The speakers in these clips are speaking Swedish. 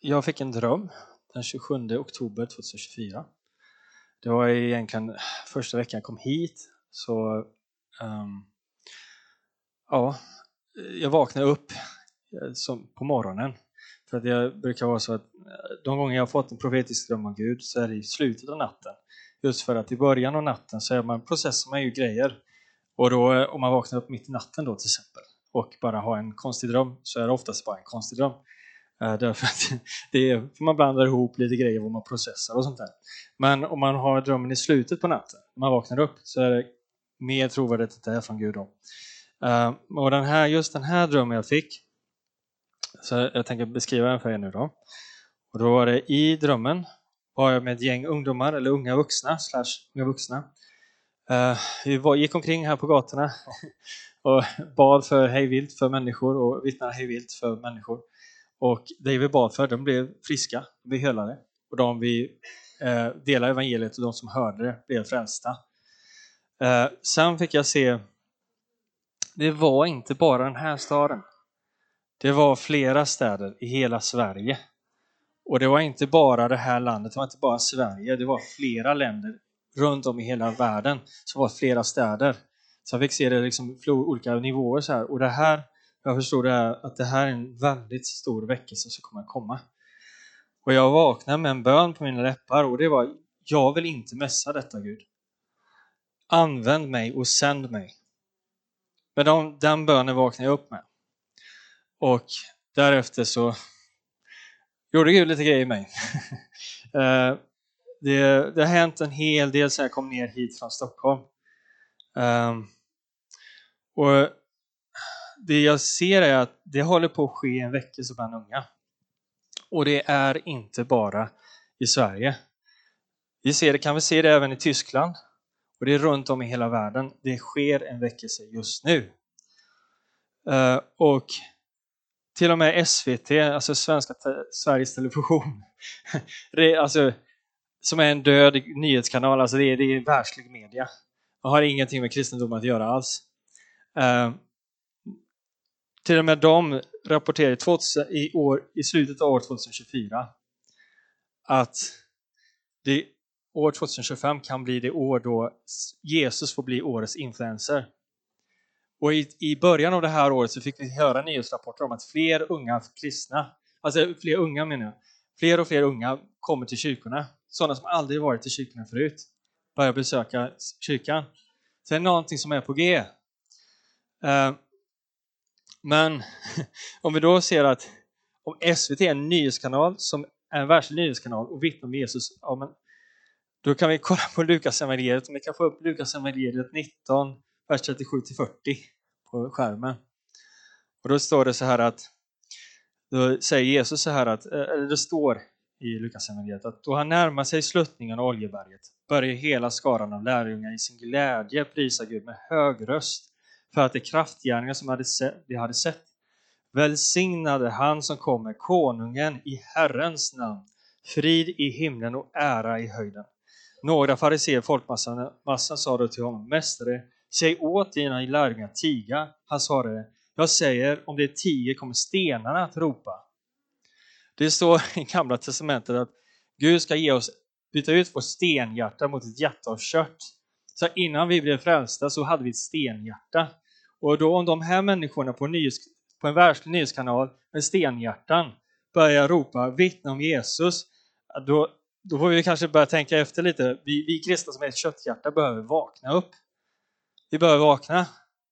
Jag fick en dröm den 27 oktober 2024. Det var egentligen första veckan jag kom hit. Så jag vaknade upp på morgonen. För att det brukar vara så att de gånger jag har fått en profetisk dröm av Gud så är det i slutet av natten. Just för att i början av natten så är man processar man ju grejer. Och då om man vaknar upp mitt i natten då till exempel och bara har en konstig dröm så är det oftast bara en konstig dröm. Därför att man blandar ihop lite grejer vad man processar och sånt där. Men om man har drömmen i slutet på natten, när man vaknar upp, så är det mer trovärdigt att det är från Gud då. Och just den här drömmen jag fick, så jag tänker beskriva den för er nu då. Och då var det i drömmen, var jag med ett gäng ungdomar, eller unga vuxna, unga vuxna. Vi gick omkring här på gatorna och bad för hejvilt för människor och vittnade hejvilt för människor. Och det vi bad för, de blev friska, de blev helade. Och de vi delade evangeliet och de som hörde det blev frälsta. Sen fick jag se, det var inte bara den här staden. Det var flera städer i hela Sverige. Och det var inte bara det här landet, det var inte bara Sverige. Det var flera länder runt om i hela världen som var flera städer. Så jag fick se det liksom olika nivåer så här. Och det här, jag förstod att det här är en väldigt stor väckelse som kommer att komma. Och jag vaknade med en bön på mina läppar och det var, jag vill inte mässa detta Gud. Använd mig och sänd mig. Men den bönen vaknade jag upp med. Och därefter så gjorde Gud lite grejer i mig. Det har hänt en hel del sen jag kom ner hit från Stockholm. Och det jag ser är att det håller på att ske en väckelse bland unga. Och det är inte bara i Sverige. Kan vi se det även i Tyskland. Och det är runt om i hela världen. Det sker en väckelse just nu. Och till och med SVT, alltså Sveriges Television, alltså, som är en död nyhetskanal, alltså det är världslig media. Man har ingenting med kristendom att göra alls. Till och med de rapporterade i slutet av år 2024 att år 2025 kan bli det år då Jesus får bli årets influencer. Och i början av det här året så fick vi höra nyhetsrapporter om att fler unga kristna, alltså fler och fler unga kommer till kyrkorna. Sådana som aldrig varit i kyrkorna förut börjar besöka kyrkan. Så det är någonting som är på G. Men om vi då ser att om SVT är en nyhetskanal som är en världslig nyhetskanal och vittnar om Jesus, ja, men då kan vi kolla på Lukas evangeliet. Vi kan få upp Lukas evangeliet 19, vers 37-40 på skärmen. Och då står det så här att, då säger Jesus så här att, eller det står i Lukas evangeliet att då han närmar sig sluttningen av Oljeberget börjar hela skaran av lärjungar i sin glädje prisa Gud med hög röst för att de kraftgärningar som de hade sett. Välsignade han som kommer, konungen i Herrens namn, frid i himlen och ära i höjden. Några fariseer, folkmassan, sa då till honom: Mästare, säg åt dina lärjungar tiga. Han svarade: jag säger, om det tiger kommer stenarna att ropa. Det står i Gamla testamentet att Gud ska byta ut vårt stenhjärta mot ett hjärta av kött. Så innan vi blev frälsta så hade vi ett stenhjärta. Och då om de här människorna på en världslig nyhetskanal med stenhjärtan börjar ropa vittna om Jesus, då får vi kanske börja tänka efter lite. Vi kristna som är ett kötthjärta behöver vakna upp. Vi behöver vakna.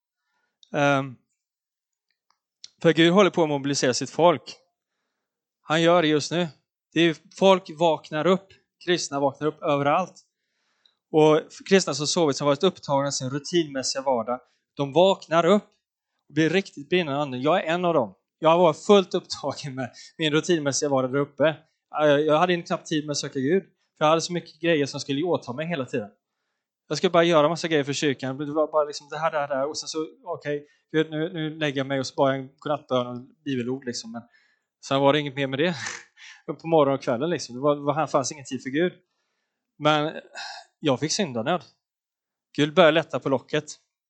För Gud håller på att mobilisera sitt folk. Han gör det just nu. Folk vaknar upp. Kristna vaknar upp överallt. Och kristna som sovit, som varit upptagna i sin rutinmässiga vardag, de vaknar upp och blir riktigt brinnande anden. Jag är en av dem. Jag var fullt upptagen med min rutinmässiga vardag där uppe. Jag hade knappt tid med att söka Gud. För jag hade så mycket grejer som skulle åta mig hela tiden. Jag skulle bara göra massa grejer för kyrkan. Det var bara liksom det här. Och sen så, okej, nu lägger jag mig och så bara en godnattbön och bibelord liksom. Men sen var det inget mer med det. På morgonen och kvällen liksom. Här fanns ingen tid för Gud. Men jag fick syndanöd. Gud började lätta på locket.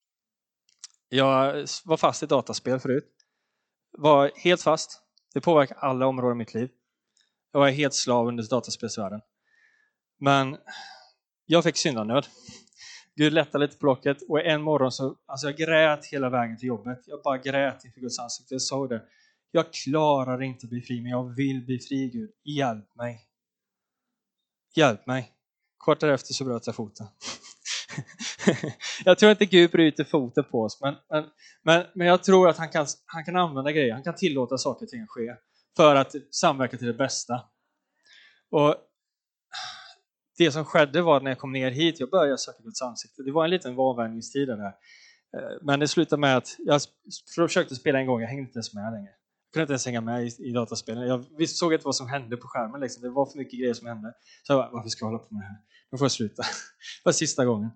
Jag var fast i dataspel förut. Var helt fast. Det påverkar alla områden i mitt liv. Jag var helt slav under dataspelsvärlden. Men jag fick syndanöd. Gud lättade lite på locket och en morgon så, alltså jag grät hela vägen till jobbet. Jag bara grät inför Guds ansikte. Jag sa det. Jag klarar inte att bli fri, men jag vill bli fri, Gud. Hjälp mig. Hjälp mig. Kort därefter så bröt jag foten. Jag tror inte Gud bryter foten på oss, men jag tror att han kan använda grejer. Han kan tillåta saker och ting att ske för att samverka till det bästa. Och det som skedde var när jag kom ner hit, jag började söka Guds ansikte. Det var en liten avvänjningstid där. Men det slutade med att jag försökte spela en gång, jag hängde inte ens med längre. Jag kunde inte ens hänga med i dataspelen. Jag såg inte vad som hände på skärmen. Liksom. Det var för mycket grejer som hände. Så jag bara, varför ska jag hålla på med det här? Nu får jag sluta. Det var sista gången.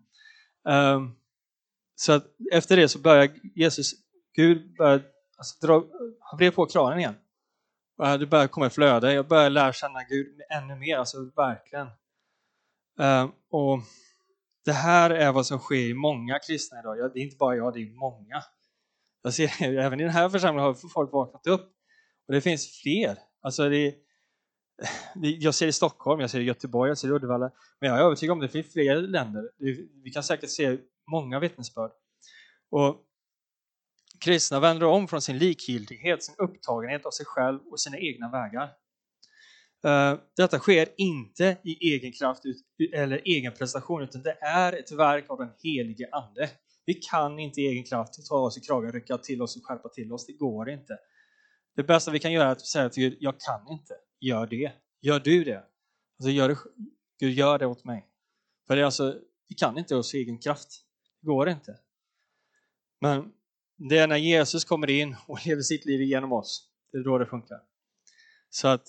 Så att efter det så började Gud började, han vred på kranen igen. Och det började komma ett flöde. Jag började lära känna Gud ännu mer. Alltså verkligen. Och det här är vad som sker i många kristna idag. Det är inte bara jag, det är många. Jag ser, även i den här församlingen har folk vaknat upp. Och det finns fler. Alltså jag ser i Stockholm, jag ser i Göteborg, jag ser i Uddevalla. Men jag är övertygad om det finns fler länder. Vi kan säkert se många vittnesbörd. Och kristna vänder om från sin likgiltighet, sin upptagenhet av sig själv och sina egna vägar. Detta sker inte i egen kraft eller egen prestation, utan det är ett verk av den helige ande. Vi kan inte i egen kraft ta oss i kragen, rycka till oss och skärpa till oss. Det går inte. Det bästa vi kan göra är att säga till Gud, jag kan inte. Gör det. Gör du det. Alltså Gud, gör det åt mig. För det är alltså, vi kan inte oss i egen kraft. Det går inte. Men det är när Jesus kommer in och lever sitt liv igenom oss. Det är då det funkar. Så att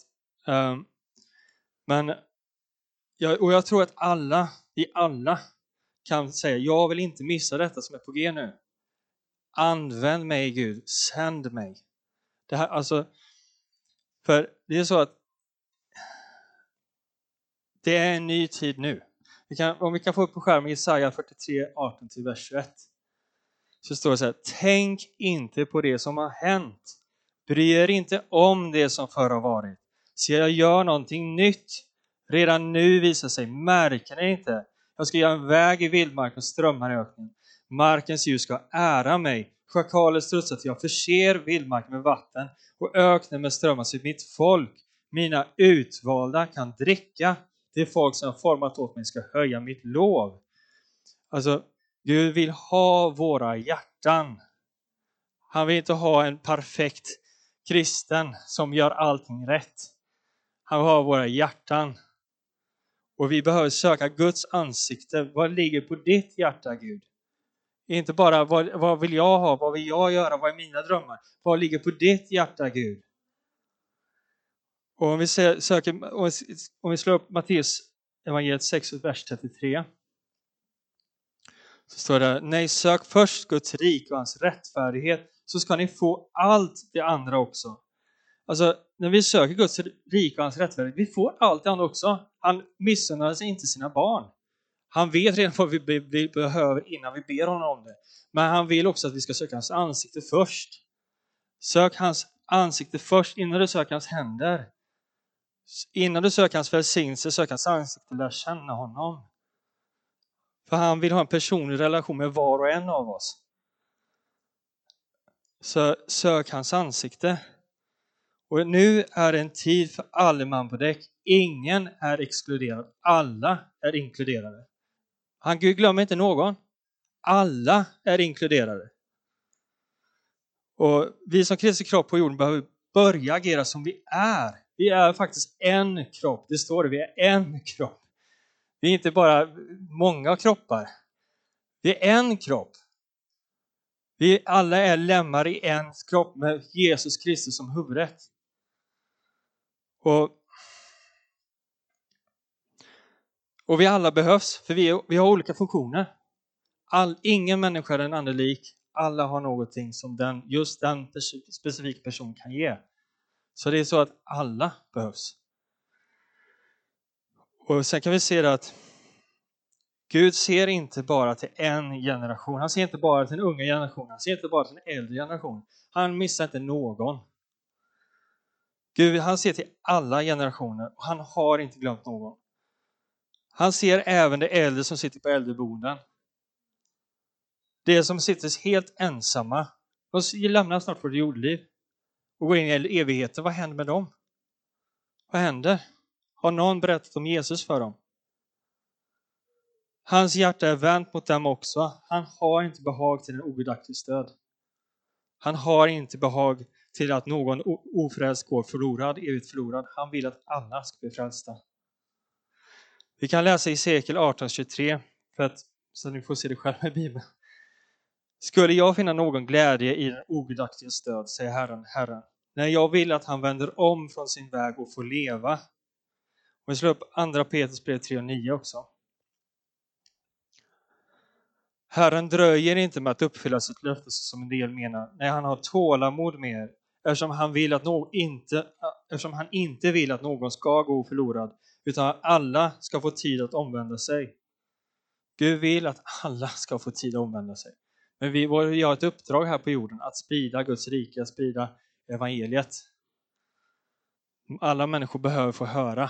jag tror att vi alla kan säga, jag vill inte missa detta som är på G nu. Använd mig, Gud, sänd mig. Det här, alltså, för det är så att det är en ny tid nu. Om vi kan få upp på skärmen Jesaja 43, 18-21. Så står det så här, tänk inte på det som har hänt. Bry er inte om det som förr har varit. Se, jag gör någonting nytt. Redan nu visar sig, märker ni inte? Jag ska göra en väg i vildmark och strömmar i öknen. Markens ljus ska ära mig. Schakaler strutsar till jag förser vildmark med vatten och öknen med strömmar så mitt folk, mina utvalda, kan dricka. Det folk som har format åt mig ska höja mitt lov. Alltså, Gud vill ha våra hjärtan. Han vill inte ha en perfekt kristen som gör allting rätt. Han vill ha våra hjärtan. Och vi behöver söka Guds ansikte. Vad ligger på ditt hjärta, Gud? Inte bara vad vill jag ha, vad vill jag göra, vad är mina drömmar? Vad ligger på ditt hjärta, Gud? Och om vi slår upp Matteus evangeliet 6, vers 33. Så står det, nej, sök först Guds rike och hans rättfärdighet, så ska ni få allt det andra också. Alltså, när vi söker Guds rike och hans rättfärdighet, vi får allt det andra också. Han missunnar sig inte sina barn. Han vet redan vad vi behöver innan vi ber honom om det. Men han vill också att vi ska söka hans ansikte först. Sök hans ansikte först innan du söker hans händer. Innan du söker hans välsignelse, sök hans ansikte, lär känna honom. För han vill ha en personlig relation med var och en av oss. Så sök hans ansikte. Och nu är en tid för alla man på däck. Ingen är exkluderad. Alla är inkluderade. Gud glömmer inte någon. Alla är inkluderade. Och vi som Kristi kropp på jorden behöver börja agera som vi är. Vi är faktiskt en kropp. Det står det, vi är en kropp. Vi är inte bara många kroppar. Vi är en kropp. Vi alla är lemmar i en kropp med Jesus Kristus som huvudet. Och vi alla behövs, för vi har olika funktioner. Ingen människa är den andra lik. Alla har någonting som just den specifika personen kan ge. Så det är så att alla behövs. Och sen kan vi se att Gud ser inte bara till en generation. Han ser inte bara till den unga generationen. Han ser inte bara till den äldre generationen. Han missar inte någon. Gud, han ser till alla generationer och han har inte glömt någon. Han ser även de äldre som sitter på äldreboenden. De som sitter helt ensamma. De lämnar snart vårt jordliv och går in i evigheten. Vad händer med dem? Vad händer? Har någon berättat om Jesus för dem? Hans hjärta är vänt mot dem också. Han har inte behag till en ogudaktig stöd. Han har inte behag till att någon ofrälst går förlorad, evigt förlorad. Han vill att alla ska bli frälsta. Vi kan läsa i Hesekiel 18:23 så ni får se det själva i Bibeln. Skulle jag finna någon glädje i den ogudaktiga stöd, säger Herren, när jag vill att han vänder om från sin väg och får leva. Och vi slår upp andra Petrus brev 3:9 också. Herren dröjer inte med att uppfylla sitt löfte som en del menar. Nej, han har tålamod med er, eftersom han inte vill att någon ska gå förlorad, utan att alla ska få tid att omvända sig. Gud vill att alla ska få tid att omvända sig. Men vi har ett uppdrag här på jorden att sprida Guds rike, att sprida evangeliet. Alla människor behöver få höra.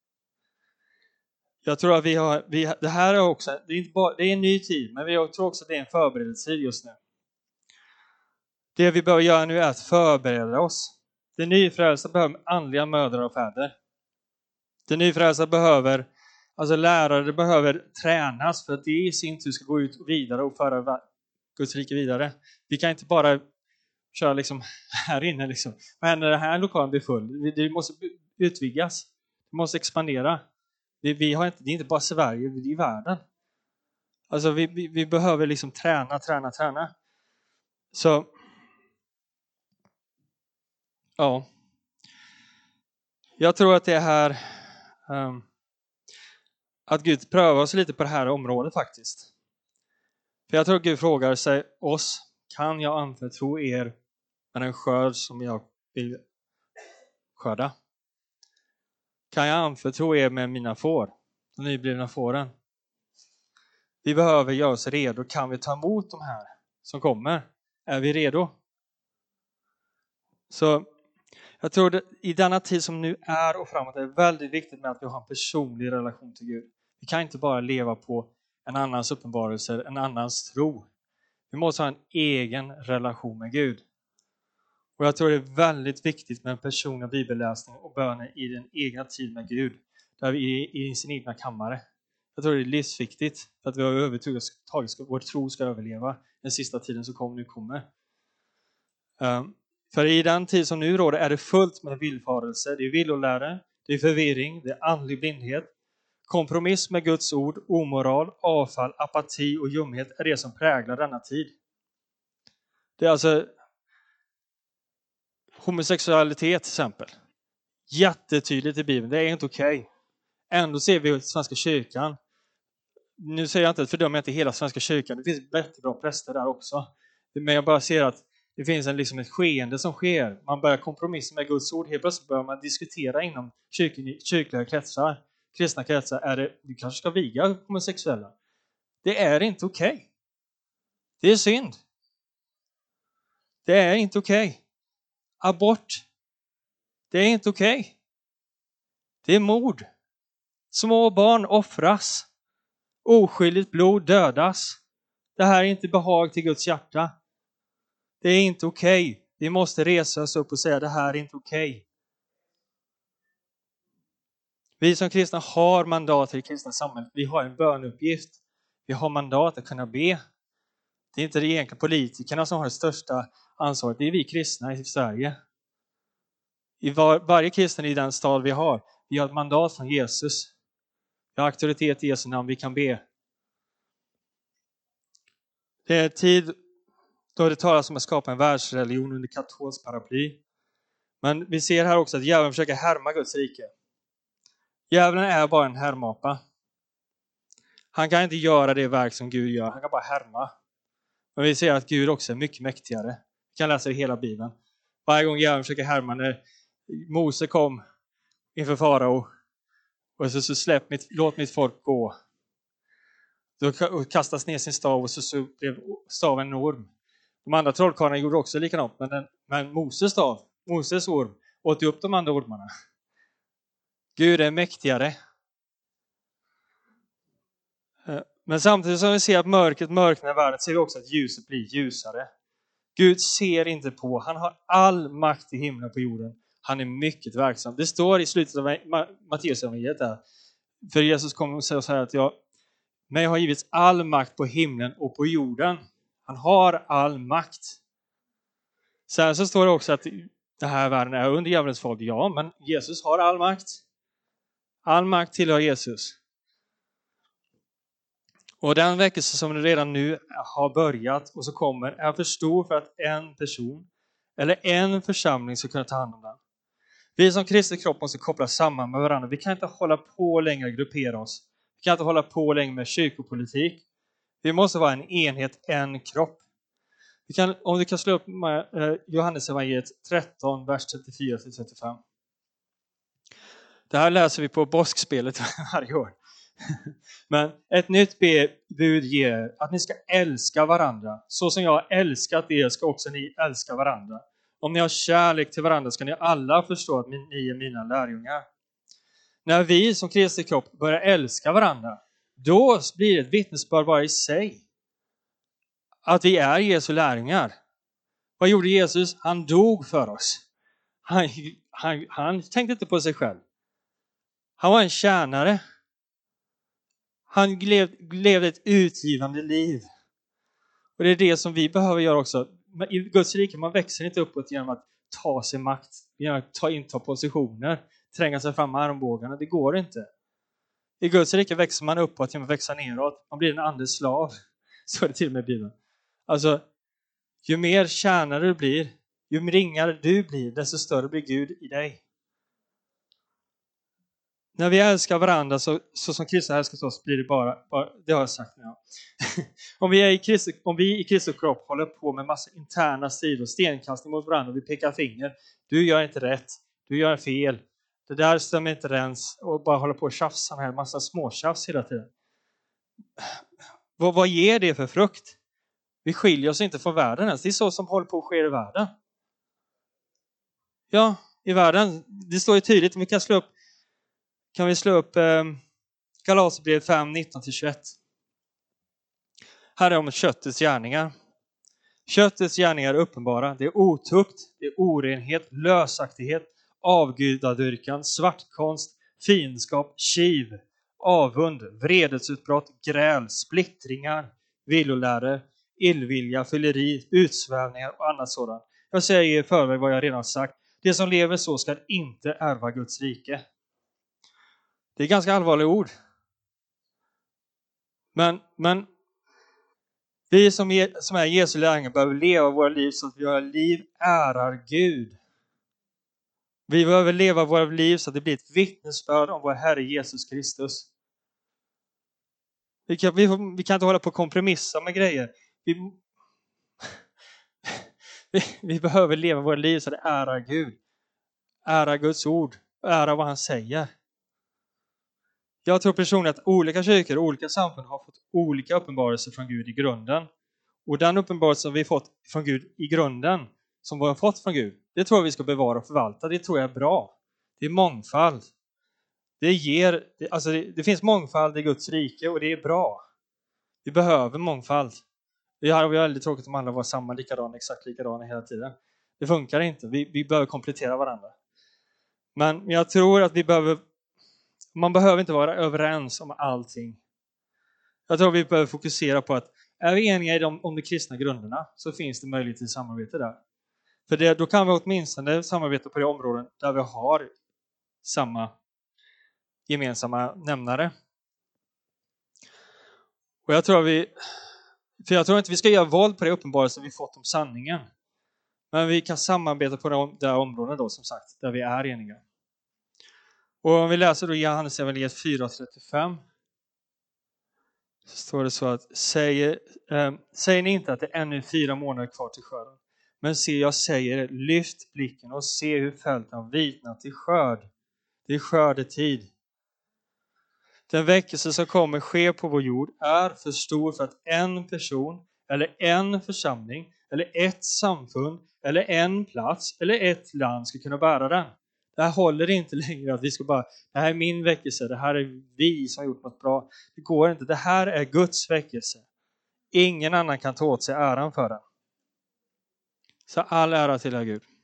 Jag tror att det här är också, det är en ny tid, men jag tror också att det är en förberedelsetid just nu. Det vi behöver göra nu är att förbereda oss. Det nyfrälsta behöver andliga mödrar och fäder. Det nyfrälsta behöver, lärare behöver tränas för att det i sin tur ska gå ut vidare och föra Guds rike vidare. Vi kan inte bara köra liksom här inne. Liksom. Vad händer när den här lokalen blir full? Det måste utvidgas. Det måste expandera. Det är inte bara Sverige, det är världen. Alltså vi behöver liksom träna. Så, ja. Jag tror att det är här att Gud prövar oss lite på det här området faktiskt. För jag tror att Gud frågar sig oss, kan jag anförtro er med den skörd som jag vill skörda? Kan jag anförtro er med mina får, de nyblivna fåren? Vi behöver göra oss redo. Kan vi ta emot de här som kommer? Är vi redo? Så jag tror att i denna tid som nu är och framåt är det väldigt viktigt med att vi har en personlig relation till Gud. Vi kan inte bara leva på en annans uppenbarelse, en annans tro. Vi måste ha en egen relation med Gud. Och jag tror det är väldigt viktigt med en personlig bibelläsning och böner i den egna tid med Gud. Där vi i sin egna kammare. Jag tror det är livsviktigt för att vi har övertygat att vår tro ska överleva den sista tiden som nu kommer. För i den tid som nu råder är det fullt med villfarelse. Det är villolära, det är förvirring, det är andlig blindhet. Kompromiss med Guds ord, omoral, avfall, apati och ljumhet är det som präglar denna tid. Det är alltså homosexualitet till exempel. Jättetydligt i Bibeln, det är inte okej. Ändå ser vi i Svenska kyrkan. Nu säger jag inte att fördömer inte hela Svenska kyrkan. Det finns jättebra präster där också. Men jag bara ser att det finns ett skeende som sker. Man börjar kompromissa med Guds ord. Helt plötsligt börjar man diskutera inom kyrkliga kretsar. Kristna kretsar. Du kanske ska viga homosexuella. Det är inte okej. Det är synd. Det är inte okej. Abort. Det är inte okej. Det är mord. Små barn offras. Oskyldigt blod dödas. Det här är inte behag till Guds hjärta. Det är inte okej. Vi måste resa oss upp och säga det här är inte okej. Vi som kristna har mandat i det kristna samhället. Vi har en bönuppgift. Vi har mandat att kunna be. Det är inte de egentliga politikerna som har det största ansvaret. Det är vi kristna i Sverige. I varje kristen i den stad vi har ett mandat från Jesus. Vi har auktoritet i Jesu namn, vi kan be. Det är tid då det talas om att skapa en världsreligion under katolsk paraply. Men vi ser här också att djävulen försöker härma Guds rike. Djävulen är bara en härmapa. Han kan inte göra det verk som Gud gör, han kan bara härma. Men vi ser att Gud också är mycket mäktigare. Vi kan läsa i hela Bibeln. Varje gång djävulen försöker härma, när Mose kom inför farao och så låt mitt folk gå. Då kastas ner sin stav och så blev staven en orm. De andra trollkarlarna gjorde också likadant, men Moses stav, Moses orm, åt upp de andra ormarna. Gud är mäktigare. Men samtidigt som vi ser att mörkret mörknar i världen ser vi också att ljuset blir ljusare. Gud ser inte på. Han har all makt i himlen och på jorden. Han är mycket verksam. Det står i slutet av Matteusevangeliet där. För Jesus kommer och säger så här att mig har givits all makt på himlen och på jorden. Han har all makt. Sen så står det också att den här världen är under djävulens folk. Ja, men Jesus har all makt. All makt tillhör Jesus. Och den väckelse som redan nu har börjat och så kommer är för stor för att en person eller en församling ska kunna ta hand om den. Vi som kristna kropp måste kopplas samman med varandra. Vi kan inte hålla på längre och gruppera oss. Vi kan inte hålla på längre med kyrkopolitik. Vi måste vara en enhet, en kropp. Om du kan slå upp Johannes evangeliet 13, vers 34-35. Det här läser vi på påskspelet varje år. Men ett nytt bud ger att ni ska älska varandra. Så som jag har älskat er ska också ni älska varandra. Om ni har kärlek till varandra ska ni alla förstå att ni är mina lärjungar. När vi som Kristi kropp börjar älska varandra, då blir det ett vittnesbörd bara i sig. Att vi är Jesu lärjungar. Vad gjorde Jesus? Han dog för oss. Han tänkte inte på sig själv. Han var en tjänare. Han levde ett utgivande liv. Och det är det som vi behöver göra också. I Guds rike man växer inte uppåt genom att ta sig makt. Genom att inta positioner. Tränga sig fram med armbågarna. Det går inte. I Guds rike växer man uppåt genom att växa neråt. Man blir en andes slav. Så är det till och med i Bibeln. Alltså, ju mer tjänare du blir, ju ringare du blir, desto större blir Gud i dig. När vi älskar varandra så som Kristus älskar oss blir det bara det har jag sagt nu. Om vi i Kristi kropp håller på med massa interna strider och stenkastning mot varandra och vi pekar finger. Du gör inte rätt, du gör fel. Det där stämmer inte ens och bara håller på och tjafsa med en massa småtjafs hela tiden. Vad ger det för frukt? Vi skiljer oss inte från världen ens. Det är så som håller på att ske i världen. Ja, i världen. Det står ju tydligt. Kan vi slå upp Galaterbrevet 5, 19-21. Här är om köttets gärningar. Köttets gärningar är uppenbara. Det är otukt, det är orenhet, lösaktighet, avgudadyrkan, svartkonst, fiendskap, kiv, avund, vredesutbrott, gräl, splittringar, villoläror, illvilja, fylleri, utsvävningar och annat sådant. Jag säger i förväg vad jag redan sagt. Det som lever så ska inte ärva Guds rike. Det är ganska allvarliga ord. Men vi som är Jesu lärjungar behöver leva våra liv så att våra liv ärar Gud. Vi behöver leva våra liv så att det blir ett vittnesbörd om vår Herre Jesus Kristus. Vi kan inte hålla på och kompromissa med grejer. Vi behöver leva våra liv så att det ärar Gud. Ära Guds ord. Ära vad han säger. Jag tror personligen att olika kyrkor och olika samfund har fått olika uppenbarelser från Gud i grunden. Och den uppenbarelse som vi fått från Gud i grunden, som vi har fått från Gud, det tror jag vi ska bevara och förvalta. Det tror jag är bra. Det är mångfald. Det finns mångfald i Guds rike och det är bra. Vi behöver mångfald. Det är väldigt tråkigt om alla var samma exakt likadana hela tiden. Det funkar inte. Vi behöver komplettera varandra. Men jag tror att man behöver inte vara överens om allting. Jag tror vi behöver fokusera på att är vi eniga om de kristna grunderna så finns det möjlighet till samarbete där. För då kan vi åtminstone samarbeta på de områden där vi har samma gemensamma nämnare. Och jag tror inte vi ska göra våld på det uppenbarelse vi fått om sanningen. Men vi kan samarbeta på de där områdena då, som sagt, där vi är eniga. Och om vi läser då Johannes evangeliet 4:35 så står det så att säger ni inte att det är ännu 4 månader kvar till skörden. Men se, jag säger, lyft blicken och se hur fälten har vitnat till skörd. Det är skördetid. Den väckelse som kommer ske på vår jord är för stor för att en person eller en församling eller ett samfund eller en plats eller ett land ska kunna bära den. Det här håller inte längre att vi ska bara, det här är min väckelse, det här är vi som har gjort något bra. Det går inte, det här är Guds väckelse. Ingen annan kan ta åt sig äran för den. Så all ära till Gud.